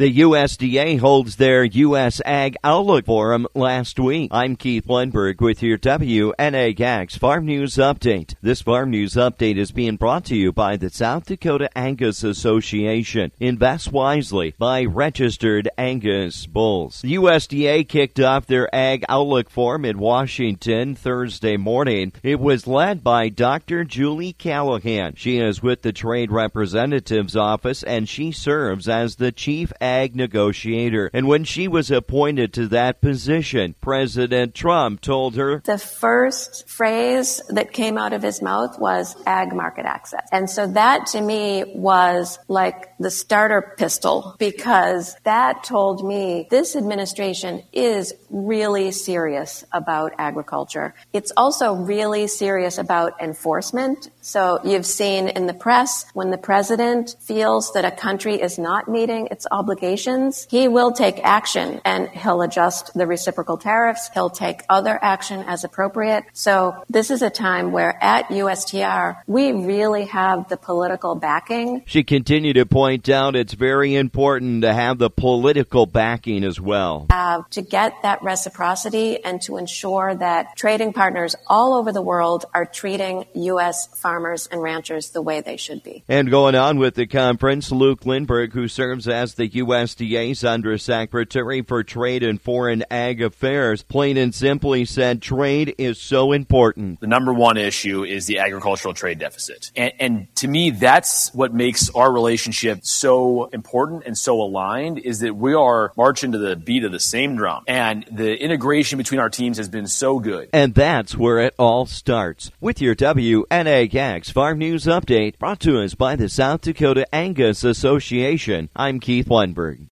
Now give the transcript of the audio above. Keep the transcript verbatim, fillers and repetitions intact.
The U S D A holds their U S Ag Outlook Forum last week. I'm Keith Lundberg with your W N A G A X Farm News Update. This Farm News Update is being brought to you by the South Dakota Angus Association. Invest wisely by registered Angus bulls. The U S D A kicked off their Ag Outlook Forum in Washington Thursday morning. It was led by Doctor Julie Callahan. She is with the Trade Representative's Office, and she serves as the Chief Ag Negotiator. And when she was appointed to that position, President Trump told her, the first phrase that came out of his mouth was ag market access. And so that to me was like the starter pistol, because that told me this administration is really serious about agriculture. It's also really serious about enforcement. So you've seen in the press, when the president feels that a country is not meeting its obligations, he will take action, and he'll adjust the reciprocal tariffs. He'll take other action as appropriate. So this is a time where at U S T R, we really have the political backing. She continued to point out it's very important to have the political backing as well. Uh, to get that reciprocity and to ensure that trading partners all over the world are treating U S farmers and ranchers the way they should be. And going on with the conference, Luke Lindberg, who serves as the U S D A's Undersecretary for Trade and Foreign Ag Affairs, plain and simply said trade is so important. The number one issue is the agricultural trade deficit. And, and to me, that's what makes our relationship so important and so aligned, is that we are marching to the beat of the same drum. And the integration between our teams has been so good. And that's where it all starts. With your W N A G A X Farm News Update, brought to us by the South Dakota Angus Association, I'm Keith Lundberg.